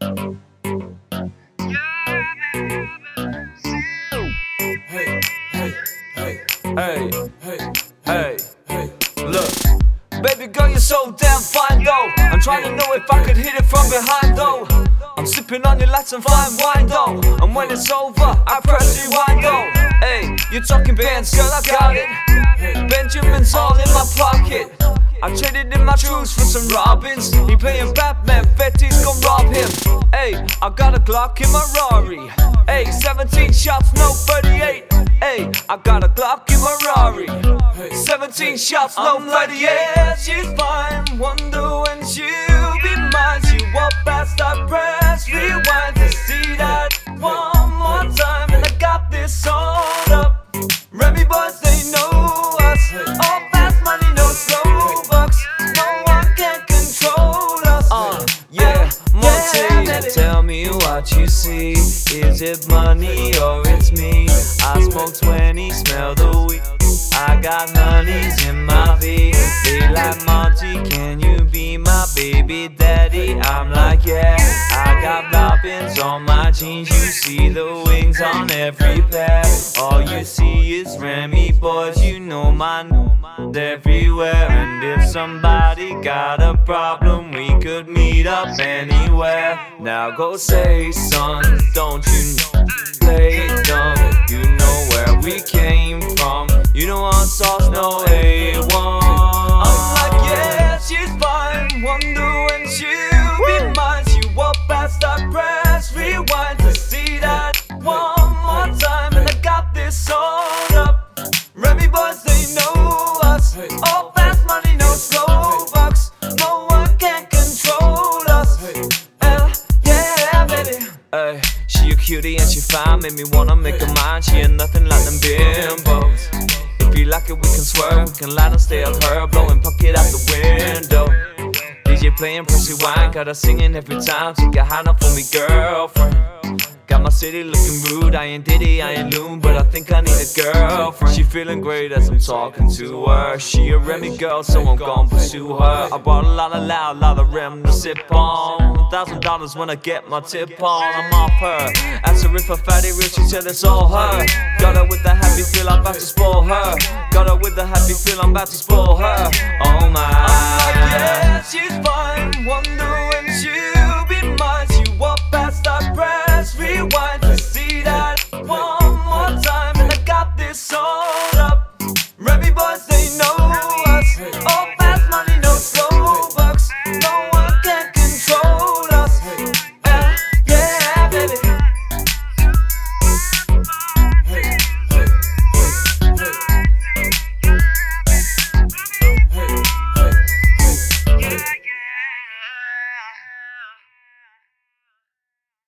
Hey, hey, hey, hey, hey, hey, hey, look. Baby girl, you're so damn fine though. I'm trying to know if I could hit it from behind though. I'm sipping on your lights and fine wine though. And when it's over, I press rewind though. Hey, you're talking bands, girl, I got it. Benjamin's all in my pocket. I traded in my truths for some Robins. He playing Batman, Fetty's gon' rob him. Hey, I got a Glock in my Rari. Hey, 17 shots, no 38. Hey, I got a Glock in my Rari. 17 shots, no 38. Yeah, she's fine. Wonder when she'll be mine. She walked past, I press rewind to see that one more time. And I got this on up. Remy boys, they know us. All fast money, no slow bucks. No one can control us. Yeah, Monty, tell me what you see. Is it money or it's me? I smoke 20, smell the weed. I got honeys in my V. They like, Monty, can you be my baby daddy? I'm like, yeah. I got Robins on my jeans. You see the wings on every pair. All you see is Remy boys. You know my everywhere. And if somebody got a problem, we could meet up anywhere. Now go say, son, don't you play dumb? You know where we came from. You don't want sauce, no A1. I'm like, yeah, she's fine. Wonder when she'll be mine. She walked past, I press rewind to see that one more time. And I got this on up. Remy boys, they know us. All fast money, no slow bucks. No one can control us. Yeah, baby. Ay, she a cutie and she fine. Made me wanna make her mine. She ain't nothing like them bimbos. If you like it, we can swerve. We can lie and stay up her, blowing pocket out the window. DJ playing, press rewind, got her singing every time. She get high enough for me, girlfriend. Got my city looking rude. I ain't Diddy, I ain't Loon, but I think I need a girlfriend. She feeling great as I'm talking to her. She a Remy girl, so I'm gon' pursue her. I bought a lot of loud, lot of Rem to sip on. $1,000 when I get my tip on. I'm off her. Ask her if her fatty rich, she said it's all her. Got her with the happy feel, I'm about to spoil her. Got her with the happy feel, I'm about to spoil her. Oh my. I'm like, yeah, she's fine. Wonder when she